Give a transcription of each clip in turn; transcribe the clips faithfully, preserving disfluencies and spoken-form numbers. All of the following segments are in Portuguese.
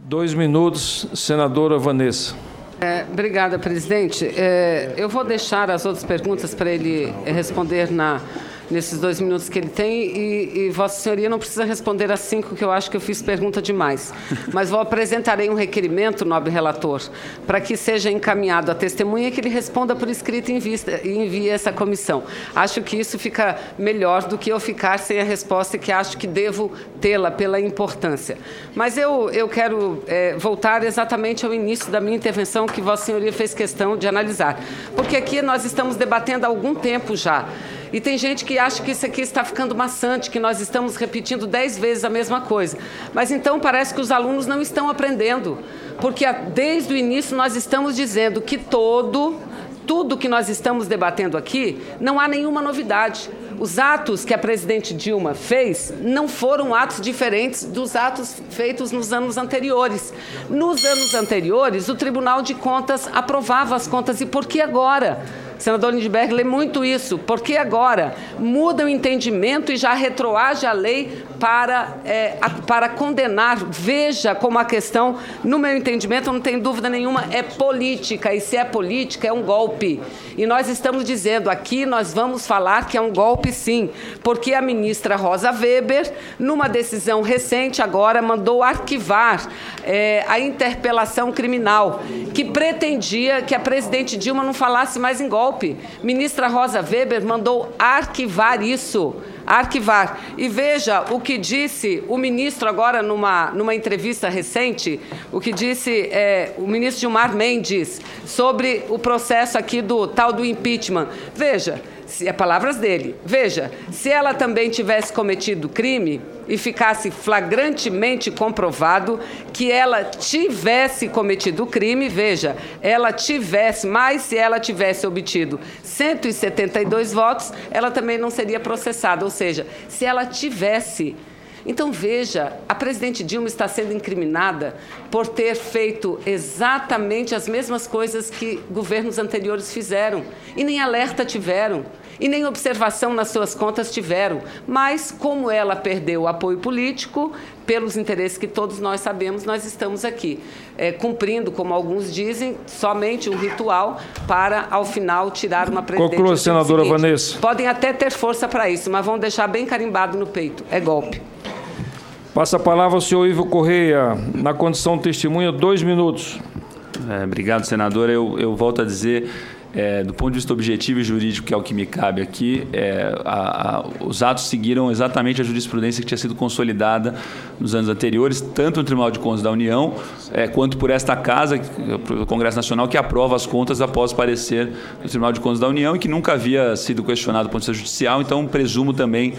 Dois minutos, senadora Vanessa. É, obrigada, presidente. É, eu vou deixar as outras perguntas para ele responder na, nesses dois minutos que ele tem e, e Vossa Senhoria não precisa responder às cinco, que eu acho que eu fiz pergunta demais. Mas vou apresentarei um requerimento, nobre relator, para que seja encaminhado a testemunha e que ele responda por escrito e envie, envie essa comissão. Acho que isso fica melhor do que eu ficar sem a resposta, que acho que devo tê-la pela importância. Mas eu, eu quero é, voltar exatamente ao início da minha intervenção, que Vossa Senhoria fez questão de analisar. Porque aqui nós estamos debatendo há algum tempo já. E tem gente que acha que isso aqui está ficando maçante, que nós estamos repetindo dez vezes a mesma coisa. Mas então parece que os alunos não estão aprendendo. Porque desde o início nós estamos dizendo que todo, tudo que nós estamos debatendo aqui, não há nenhuma novidade. Os atos que a presidente Dilma fez não foram atos diferentes dos atos feitos nos anos anteriores. Nos anos anteriores, o Tribunal de Contas aprovava as contas. E por que agora? O senador Lindbergh lê muito isso. Por que agora muda o entendimento e já retroage a lei para, é, a, para condenar? Veja como a questão, no meu entendimento, não tem dúvida nenhuma, é política. E se é política, é um golpe. E nós estamos dizendo aqui, nós vamos falar que é um golpe, sim, porque a ministra Rosa Weber, numa decisão recente agora, mandou arquivar é, a interpelação criminal, que pretendia que a presidente Dilma não falasse mais em golpe. Ministra Rosa Weber mandou arquivar isso, arquivar. E veja o que disse o ministro agora numa, numa entrevista recente, o que disse é, o ministro Gilmar Mendes sobre o processo aqui do tal do impeachment. Veja, se é palavras dele, veja, se ela também tivesse cometido crime e ficasse flagrantemente comprovado que ela tivesse cometido crime, veja, ela tivesse, mas se ela tivesse obtido cento e setenta e dois votos, ela também não seria processada, ou seja, se ela tivesse... Então, veja, a presidente Dilma está sendo incriminada por ter feito exatamente as mesmas coisas que governos anteriores fizeram, e nem alerta tiveram, e nem observação nas suas contas tiveram. Mas, como ela perdeu o apoio político, pelos interesses que todos nós sabemos, nós estamos aqui, é, cumprindo, como alguns dizem, somente um ritual para, ao final, tirar uma presidente. Conclua, senadora Vanessa. Podem até ter força para isso, mas vão deixar bem carimbado no peito. É golpe. Passa a palavra ao senhor Ivo Correia, na condição de testemunha, dois minutos. É, obrigado, senadora. Eu, eu volto a dizer, é, do ponto de vista objetivo e jurídico, que é o que me cabe aqui, é, a, a, os atos seguiram exatamente a jurisprudência que tinha sido consolidada nos anos anteriores, tanto no Tribunal de Contas da União, é, quanto por esta Casa, o Congresso Nacional, que aprova as contas após parecer do Tribunal de Contas da União e que nunca havia sido questionado do ponto de vista judicial, então presumo também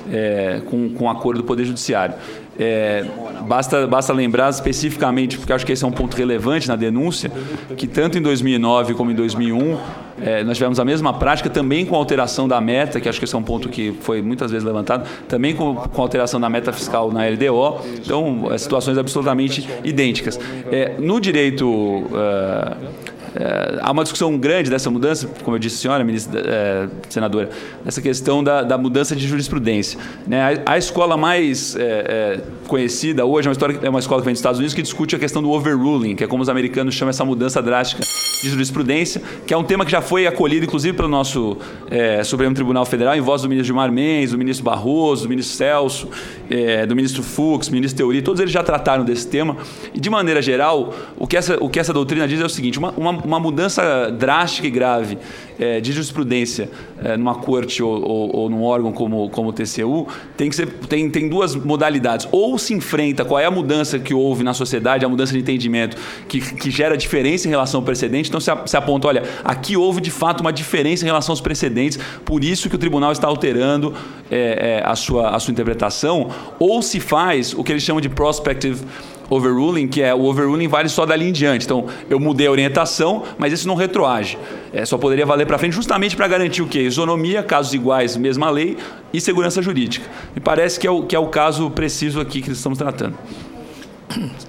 é, com, com acordo do Poder Judiciário. É, basta, basta lembrar especificamente, porque acho que esse é um ponto relevante na denúncia, que tanto em dois mil e nove como em dois mil e um é, nós tivemos a mesma prática, também com a alteração da meta, que acho que esse é um ponto que foi muitas vezes levantado, também com, com a alteração da meta fiscal na L D O, então é, situações absolutamente idênticas. É, no direito... Uh, É, há uma discussão grande dessa mudança, como eu disse, senhora ministra, é, senadora, dessa questão da, da mudança de jurisprudência. Né? A, a escola mais é, é, conhecida hoje é uma, história, é uma escola que vem dos Estados Unidos que discute a questão do overruling, que é como os americanos chamam essa mudança drástica de jurisprudência, que é um tema que já foi acolhido, inclusive, pelo nosso é, Supremo Tribunal Federal, em voz do ministro Gilmar Mendes, do ministro Barroso, do ministro Celso, é, do ministro Fux, do ministro Teori, todos eles já trataram desse tema. E, de maneira geral, o que essa, o que essa doutrina diz é o seguinte: uma, uma uma mudança drástica e grave é, de jurisprudência é, numa corte ou, ou, ou num órgão como, como o T C U, tem, que ser, tem, tem duas modalidades. Ou se enfrenta qual é a mudança que houve na sociedade, a mudança de entendimento que, que gera diferença em relação ao precedente, então se, se aponta, olha, aqui houve de fato uma diferença em relação aos precedentes, por isso que o tribunal está alterando é, é, a, sua, a sua interpretação, ou se faz o que eles chamam de prospective overruling, que é o overruling vale só dali em diante. Então, eu mudei a orientação, mas isso não retroage. É, só poderia valer para frente justamente para garantir o quê? Isonomia, casos iguais, mesma lei e segurança jurídica. Me parece que é o, que é o caso preciso aqui que estamos tratando.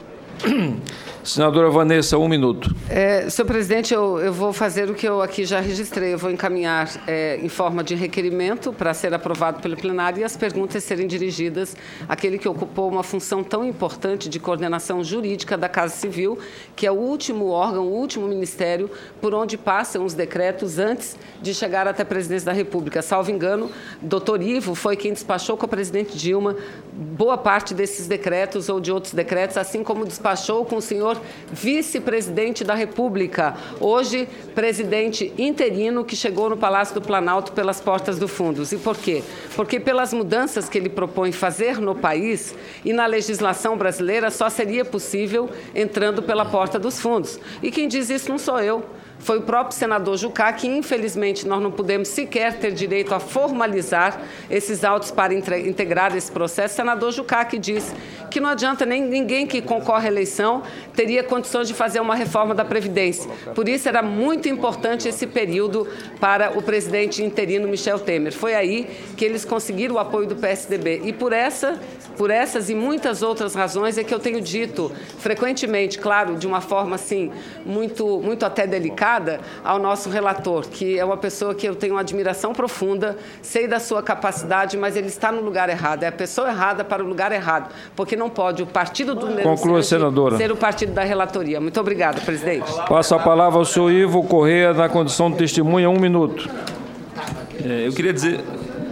Senadora Vanessa, um minuto. É, senhor presidente, eu, eu vou fazer o que eu aqui já registrei. Eu vou encaminhar é, em forma de requerimento para ser aprovado pelo plenário e as perguntas serem dirigidas àquele que ocupou uma função tão importante de coordenação jurídica da Casa Civil, que é o último órgão, o último ministério por onde passam os decretos antes de chegar até a presidência da República. Salvo engano, doutor Ivo foi quem despachou com a presidente Dilma boa parte desses decretos ou de outros decretos, assim como despachou com o senhor vice-presidente da República, hoje presidente interino, que chegou no Palácio do Planalto pelas portas do Fundos. E por quê? Porque pelas mudanças que ele propõe fazer no país e na legislação brasileira só seria possível entrando pela porta dos fundos. E quem diz isso não sou eu. Foi o próprio senador Jucá, que infelizmente nós não pudemos sequer ter direito a formalizar esses autos para integrar esse processo. Senador Jucá, que diz que não adianta nem ninguém que concorre à eleição teria condições de fazer uma reforma da Previdência. Por isso era muito importante esse período para o presidente interino Michel Temer. Foi aí que eles conseguiram o apoio do P S D B. E por essa, por essas e muitas outras razões é que eu tenho dito frequentemente, claro, de uma forma assim, muito, muito até delicada, ao nosso relator, que é uma pessoa que eu tenho uma admiração profunda, sei da sua capacidade, mas ele está no lugar errado. É a pessoa errada para o lugar errado, porque não pode o partido do Conclua, senadora. ser o partido da relatoria. Muito obrigada, presidente. Passo a palavra ao senhor Ivo Correia, na condição de testemunha, um minuto. É, eu queria dizer...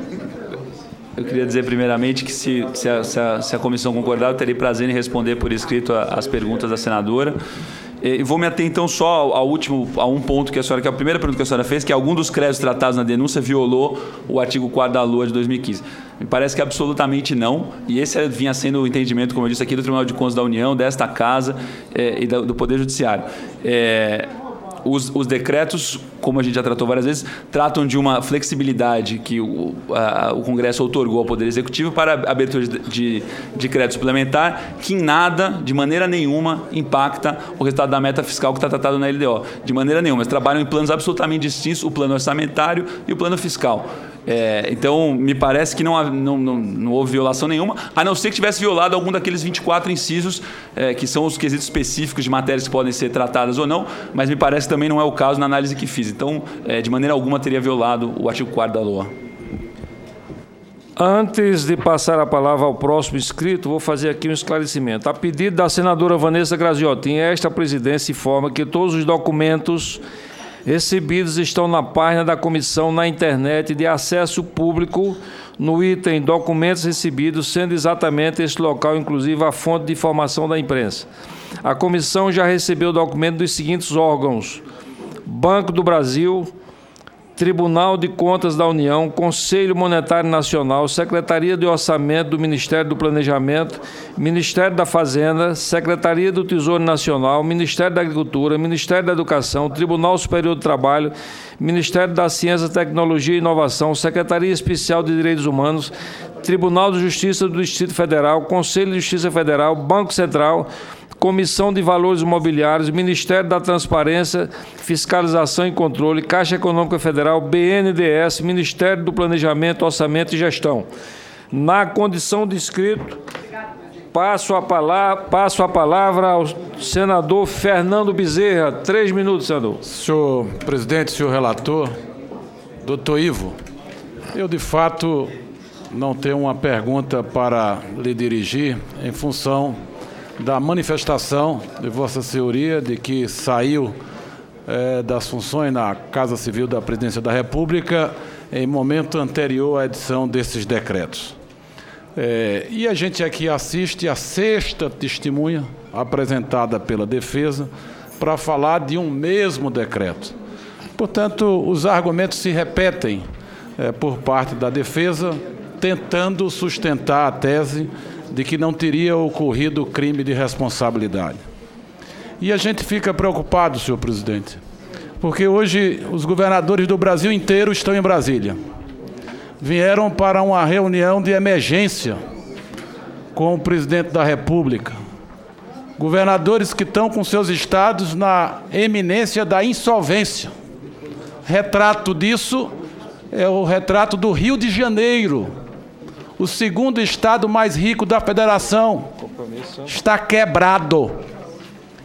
Eu queria dizer, primeiramente, que se, se, a, se, a, se a comissão concordar, eu terei prazer em responder por escrito as perguntas da senadora. E vou me ater, então, só ao, ao último, a um ponto que a senhora, que é a primeira pergunta que a senhora fez, que algum dos créditos tratados na denúncia violou o artigo quarto da L O A de dois mil e quinze. Me parece que absolutamente não, e esse vinha sendo o entendimento, como eu disse aqui, do Tribunal de Contas da União, desta Casa é, e do, do Poder Judiciário. É, Os, os decretos, como a gente já tratou várias vezes, tratam de uma flexibilidade que o, a, o Congresso outorgou ao Poder Executivo para a abertura de, de, de crédito suplementar, que em nada, de maneira nenhuma, impacta o resultado da meta fiscal que está tratado na L D O. De maneira nenhuma. Eles trabalham em planos absolutamente distintos, o plano orçamentário e o plano fiscal. É, então, me parece que não, não, não, não houve violação nenhuma, a não ser que tivesse violado algum daqueles vinte e quatro incisos, é, que são os quesitos específicos de matérias que podem ser tratadas ou não, mas me parece que também não é o caso na análise que fiz. Então, é, de maneira alguma, teria violado o artigo quarto da L O A. Antes de passar a palavra ao próximo inscrito, vou fazer aqui um esclarecimento. A pedido da senadora Vanessa Graziotin, esta presidência informa que todos os documentos recebidos estão na página da comissão na internet de acesso público, no item documentos recebidos, sendo exatamente este local, inclusive, a fonte de informação da imprensa. A comissão já recebeu documento dos seguintes órgãos: Banco do Brasil, Tribunal de Contas da União, Conselho Monetário Nacional, Secretaria de Orçamento do Ministério do Planejamento, Ministério da Fazenda, Secretaria do Tesouro Nacional, Ministério da Agricultura, Ministério da Educação, Tribunal Superior do Trabalho, Ministério da Ciência, Tecnologia e Inovação, Secretaria Especial de Direitos Humanos, Tribunal de Justiça do Distrito Federal, Conselho de Justiça Federal, Banco Central, Comissão de Valores Imobiliários, Ministério da Transparência, Fiscalização e Controle, Caixa Econômica Federal, B N D E S, Ministério do Planejamento, Orçamento e Gestão. Na condição de inscrito, passo a palavra, passo a palavra ao senador Fernando Bezerra. Três minutos, senador. Senhor presidente, senhor relator, doutor Ivo, eu, de fato, não tenho uma pergunta para lhe dirigir em função da manifestação de Vossa Senhoria de que saiu é, das funções na Casa Civil da Presidência da República em momento anterior à edição desses decretos. É, e a gente aqui assiste a sexta testemunha apresentada pela defesa para falar de um mesmo decreto. Portanto, os argumentos se repetem é, por parte da defesa, tentando sustentar a tese de que não teria ocorrido crime de responsabilidade. E a gente fica preocupado, senhor presidente, porque hoje os governadores do Brasil inteiro estão em Brasília. Vieram para uma reunião de emergência com o presidente da República. Governadores que estão com seus estados na eminência da insolvência. Retrato disso é o retrato do Rio de Janeiro, o segundo estado mais rico da federação. Está quebrado.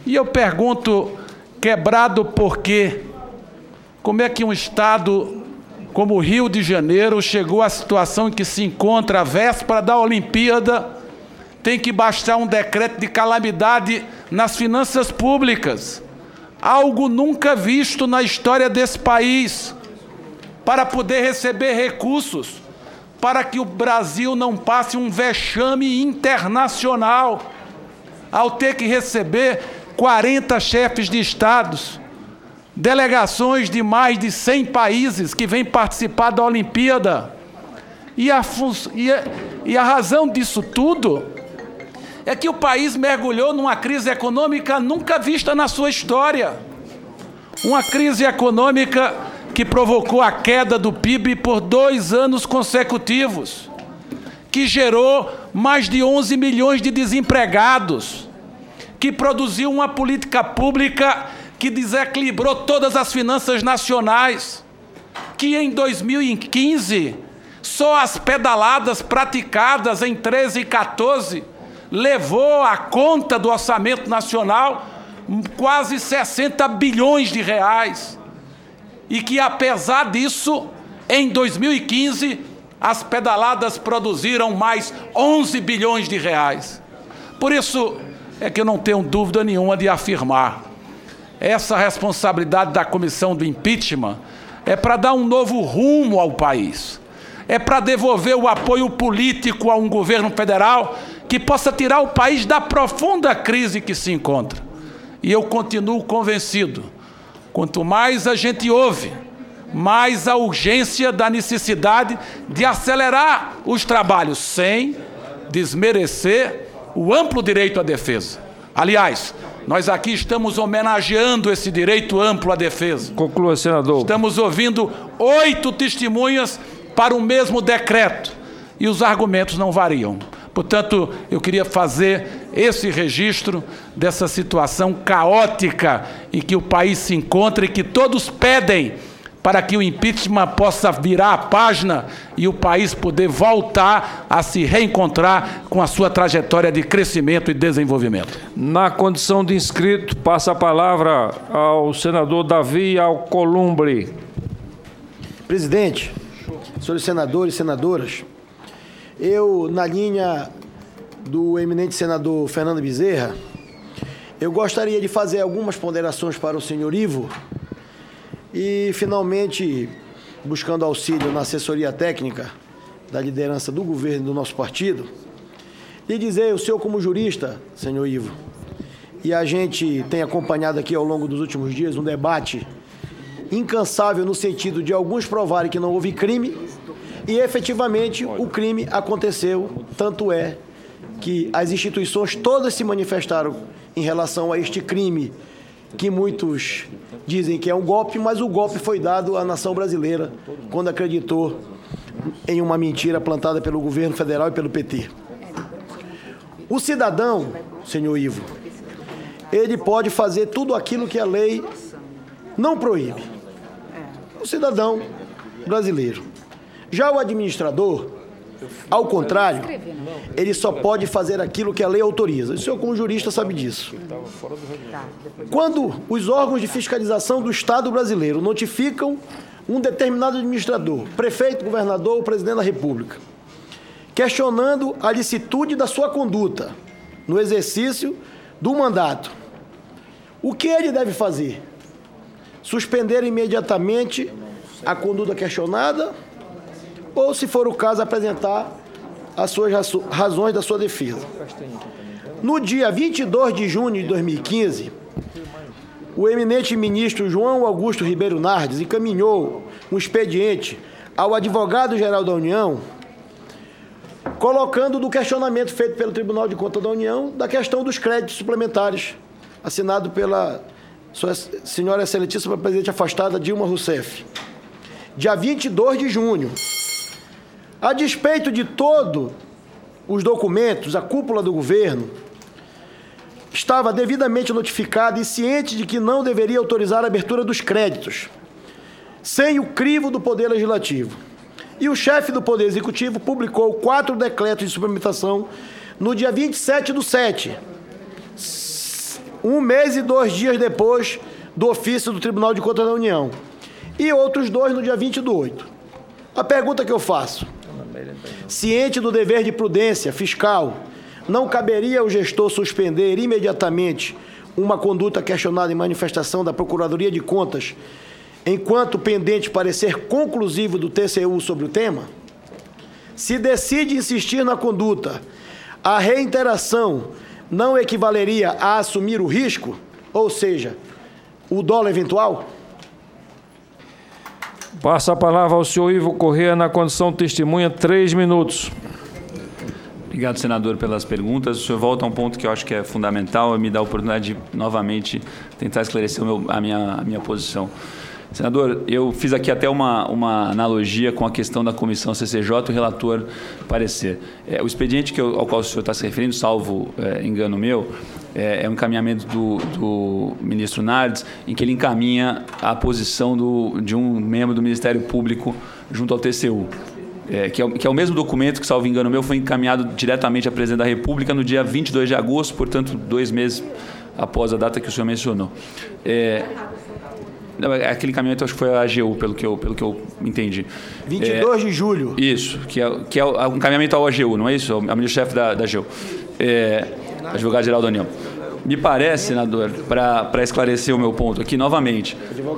E eu pergunto, quebrado por quê? Como é que um estado como o Rio de Janeiro chegou à situação em que se encontra à véspera da Olimpíada, tem que baixar um decreto de calamidade nas finanças públicas, algo nunca visto na história desse país, para poder receber recursos, para que o Brasil não passe um vexame internacional, ao ter que receber quarenta chefes de estados, delegações de mais de cem países que vêm participar da Olimpíada. E a, e a, e a razão disso tudo é que o país mergulhou numa crise econômica nunca vista na sua história. Uma crise econômica que provocou a queda do P I B por dois anos consecutivos, que gerou mais de onze milhões de desempregados, que produziu uma política pública que desequilibrou todas as finanças nacionais, que em dois mil e quinze, só as pedaladas praticadas em treze e quatorze, levou a conta do orçamento nacional quase sessenta bilhões de reais. E que, apesar disso, em dois mil e quinze, as pedaladas produziram mais onze bilhões de reais. Por isso é que eu não tenho dúvida nenhuma de afirmar: essa responsabilidade da comissão do impeachment é para dar um novo rumo ao país, é para devolver o apoio político a um governo federal que possa tirar o país da profunda crise que se encontra. E eu continuo convencido, quanto mais a gente ouve, mais a urgência da necessidade de acelerar os trabalhos, sem desmerecer o amplo direito à defesa. Aliás, nós aqui estamos homenageando esse direito amplo à defesa. Conclua, senador. Estamos ouvindo oito testemunhas para o mesmo decreto e os argumentos não variam. Portanto, eu queria fazer esse registro dessa situação caótica em que o país se encontra e que todos pedem para que o impeachment possa virar a página e o país poder voltar a se reencontrar com a sua trajetória de crescimento e desenvolvimento. Na condição de inscrito, passa a palavra ao senador Davi Alcolumbre. Presidente, senhores senadores e senadoras, eu, na linha do eminente senador Fernando Bezerra, eu gostaria de fazer algumas ponderações para o senhor Ivo e, finalmente, buscando auxílio na assessoria técnica da liderança do governo do nosso partido, e dizer, o senhor como jurista, senhor Ivo, e a gente tem acompanhado aqui ao longo dos últimos dias um debate incansável no sentido de alguns provarem que não houve crime e, efetivamente, o crime aconteceu, tanto é que as instituições todas se manifestaram em relação a este crime, que muitos dizem que é um golpe, mas o golpe foi dado à nação brasileira quando acreditou em uma mentira plantada pelo governo federal e pelo P T. O cidadão, senhor Ivo, ele pode fazer tudo aquilo que a lei não proíbe. O cidadão brasileiro. Já o administrador, ao contrário, ele só pode fazer aquilo que a lei autoriza. O senhor, como jurista, sabe disso. Quando os órgãos de fiscalização do Estado brasileiro notificam um determinado administrador, prefeito, governador ou presidente da República, questionando a licitude da sua conduta no exercício do mandato, o que ele deve fazer? Suspender imediatamente a conduta questionada ou, se for o caso, apresentar as suas razões da sua defesa. No dia vinte e dois de junho de dois mil e quinze, o eminente ministro João Augusto Ribeiro Nardes encaminhou um expediente ao advogado-geral da União, colocando do questionamento feito pelo Tribunal de Contas da União da questão dos créditos suplementares, assinado pela sua senhora excelentíssima presidente afastada Dilma Rousseff. Dia vinte e dois de junho, a despeito de todos os documentos, a cúpula do governo estava devidamente notificada e ciente de que não deveria autorizar a abertura dos créditos, sem o crivo do Poder Legislativo. E o chefe do Poder Executivo publicou quatro decretos de suplementação no dia vinte e sete do sete, um mês e dois dias depois do ofício do Tribunal de Contas da União, e outros dois no dia vinte do oito. A pergunta que eu faço: ciente do dever de prudência fiscal, não caberia ao gestor suspender imediatamente uma conduta questionada em manifestação da Procuradoria de Contas, enquanto pendente parecer conclusivo do T C U sobre o tema? Se decide insistir na conduta, a reiteração não equivaleria a assumir o risco, ou seja, o dolo eventual? Passa a palavra ao senhor Ivo Corrêa, na condição de testemunha, três minutos. Obrigado, senador, pelas perguntas. O senhor volta a um ponto que eu acho que é fundamental e me dá a oportunidade de, novamente, tentar esclarecer o meu, a, minha, a minha posição. Senador, eu fiz aqui até uma, uma analogia com a questão da comissão C C J e o relator parecer. É, o expediente que eu, ao qual o senhor está se referindo, salvo é, engano meu, é, é um encaminhamento do, do ministro Nardes, em que ele encaminha a posição do, de um membro do Ministério Público junto ao T C U. É, que, é, que é o mesmo documento que, salvo engano meu, foi encaminhado diretamente à Presidente da República no dia vinte e dois de agosto, portanto, dois meses após a data que o senhor mencionou. É, Não, aquele encaminhamento acho que foi a A G U, pelo que eu, pelo que eu entendi. vinte e dois de julho. Isso, que é, que é o encaminhamento ao A G U, não é isso? Ao ministro-chefe da, da A G U. É, advogado-geral da União. Me parece, senador, para esclarecer o meu ponto aqui novamente,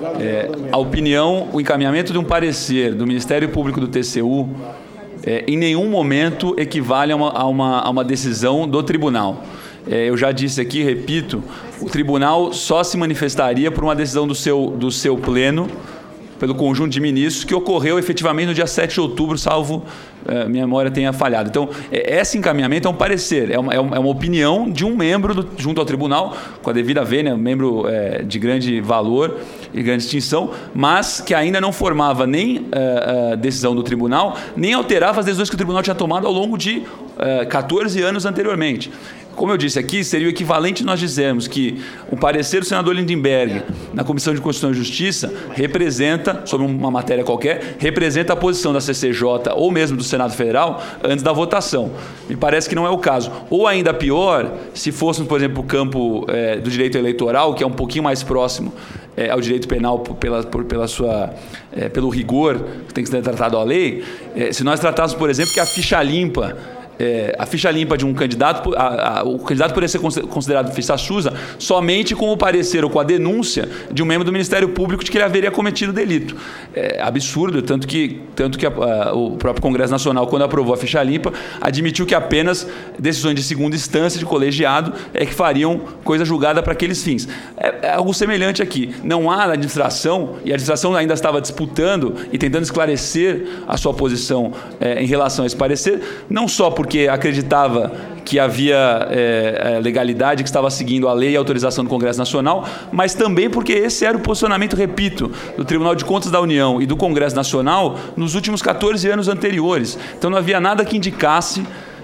é, a opinião, o encaminhamento de um parecer do Ministério Público do T C U é, em nenhum momento equivale a uma, a uma, a uma decisão do tribunal. É, eu já disse aqui, repito, o tribunal só se manifestaria por uma decisão do seu, do seu pleno, pelo conjunto de ministros, que ocorreu efetivamente no dia sete de outubro, salvo é, minha memória tenha falhado. Então, é, esse encaminhamento é um parecer, é uma, é uma opinião de um membro do, junto ao tribunal, com a devida vênia, um membro é, de grande valor e grande distinção, mas que ainda não formava nem é, a decisão do tribunal, nem alterava as decisões que o tribunal tinha tomado ao longo de é, quatorze anos anteriormente. Como eu disse aqui, seria o equivalente nós dizermos que o parecer do senador Lindenberg na Comissão de Constituição e Justiça representa, sobre uma matéria qualquer, representa a posição da C C J ou mesmo do Senado Federal antes da votação. Me parece que não é o caso. Ou ainda pior, se fôssemos, por exemplo, o campo é, do direito eleitoral, que é um pouquinho mais próximo é, ao direito penal pela, por, pela sua, é, pelo rigor que tem que ser tratado à lei, é, se nós tratássemos, por exemplo, que a ficha limpa É, a ficha limpa de um candidato, a, a, o candidato poderia ser considerado ficha suja somente com o parecer ou com a denúncia de um membro do Ministério Público de que ele haveria cometido delito. É absurdo, tanto que, tanto que a, a, o próprio Congresso Nacional, quando aprovou a ficha limpa, admitiu que apenas decisões de segunda instância de colegiado é que fariam coisa julgada para aqueles fins. É, é algo semelhante aqui. Não há administração, e a administração ainda estava disputando e tentando esclarecer a sua posição é, em relação a esse parecer, não só porque porque acreditava que havia é, legalidade, que estava seguindo a lei e a autorização do Congresso Nacional, mas também porque esse era o posicionamento, repito, do Tribunal de Contas da União e do Congresso Nacional nos últimos quatorze anos anteriores. Então não havia nada que indicasse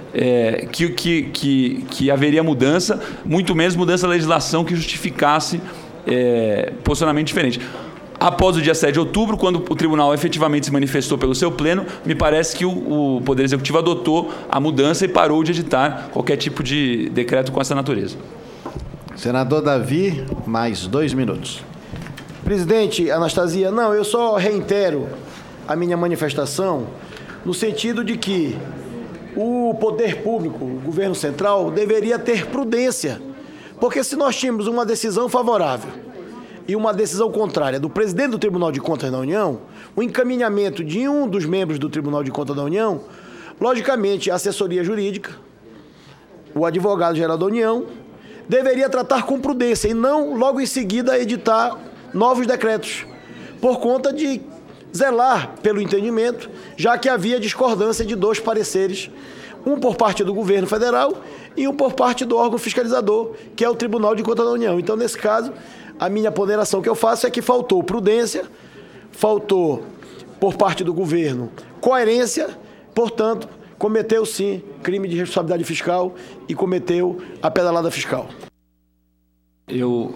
é, que, que, que, que haveria mudança, muito menos mudança da legislação que justificasse é, posicionamento diferente. Após o dia sete de outubro, quando o tribunal efetivamente se manifestou pelo seu pleno, me parece que o, o Poder Executivo adotou a mudança e parou de editar qualquer tipo de decreto com essa natureza. Senador Davi, mais dois minutos. Presidente Anastasia, não, eu só reitero a minha manifestação no sentido de que o poder público, o governo central, deveria ter prudência, porque se nós tínhamos uma decisão favorável e uma decisão contrária do presidente do Tribunal de Contas da União, o encaminhamento de um dos membros do Tribunal de Contas da União, logicamente a assessoria jurídica, o advogado-geral da União, deveria tratar com prudência e não logo em seguida editar novos decretos, por conta de zelar pelo entendimento, já que havia discordância de dois pareceres, um por parte do governo federal e um por parte do órgão fiscalizador, que é o Tribunal de Contas da União. Então, nesse caso, a minha ponderação que eu faço é que faltou prudência, faltou, por parte do governo, coerência, portanto, cometeu, sim, crime de responsabilidade fiscal e cometeu a pedalada fiscal. Eu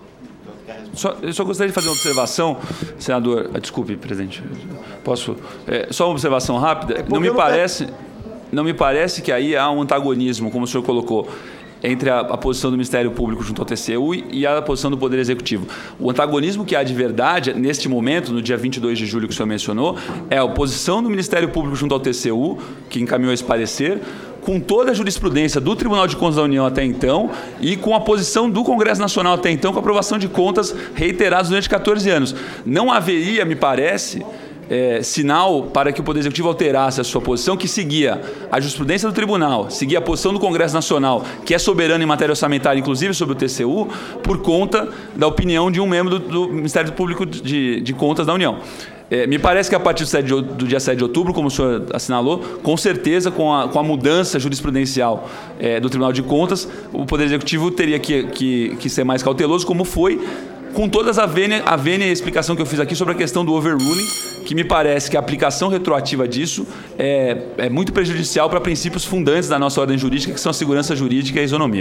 só, eu só gostaria de fazer uma observação, senador. Desculpe, presidente. Posso? É, só uma observação rápida. É não me parece, não me parece que aí há um antagonismo, como o senhor colocou, entre a, a posição do Ministério Público junto ao T C U e a posição do Poder Executivo. O antagonismo que há de verdade, neste momento, no dia vinte e dois de julho que o senhor mencionou, é a oposição do Ministério Público junto ao T C U, que encaminhou esse parecer, com toda a jurisprudência do Tribunal de Contas da União até então e com a posição do Congresso Nacional até então, com a aprovação de contas reiteradas durante quatorze anos. Não haveria, me parece, é, sinal para que o Poder Executivo alterasse a sua posição, que seguia a jurisprudência do Tribunal, seguia a posição do Congresso Nacional, que é soberano em matéria orçamentária, inclusive sobre o T C U, por conta da opinião de um membro do, do Ministério Público de, de Contas da União. É, me parece que a partir do dia sete de outubro, como o senhor assinalou, com certeza, com a, com a mudança jurisprudencial é, do Tribunal de Contas, o Poder Executivo teria que, que, que ser mais cauteloso, como foi, com todas a vênia, a vênia e a explicação que eu fiz aqui sobre a questão do overruling, que me parece que a aplicação retroativa disso é, é muito prejudicial para princípios fundantes da nossa ordem jurídica, que são a segurança jurídica e a isonomia.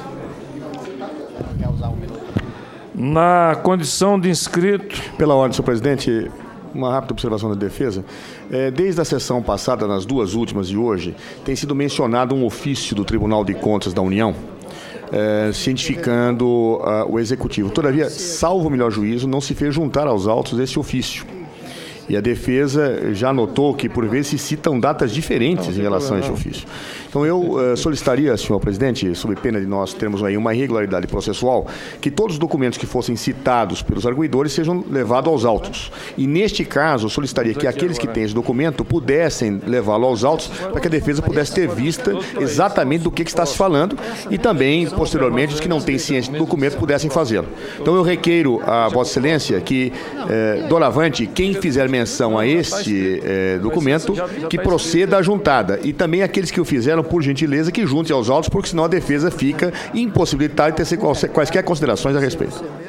Na condição de inscrito... Pela ordem, senhor presidente... Uma rápida observação da defesa. É, desde a sessão passada, nas duas últimas e hoje, tem sido mencionado um ofício do Tribunal de Contas da União, é, cientificando uh, o Executivo. Todavia, salvo o melhor juízo, não se fez juntar aos autos esse ofício. E a defesa já notou que, por vezes, se citam datas diferentes em relação a esse ofício. Então, eu uh, solicitaria, senhor presidente, sob pena de nós termos aí uma irregularidade processual, que todos os documentos que fossem citados pelos arguidores sejam levados aos autos. E, neste caso, eu solicitaria que aqueles que têm esse documento pudessem levá-lo aos autos para que a defesa pudesse ter vista exatamente do que, que está se falando e também, posteriormente, os que não têm ciência do documento pudessem fazê-lo. Então, eu requeiro a Vossa Excelência que, eh, doravante, quem fizer menção a este eh, documento, que proceda à juntada. E também aqueles que o fizeram, por gentileza, que junte aos autos, porque senão a defesa fica impossibilitada de ter quaisquer considerações a respeito.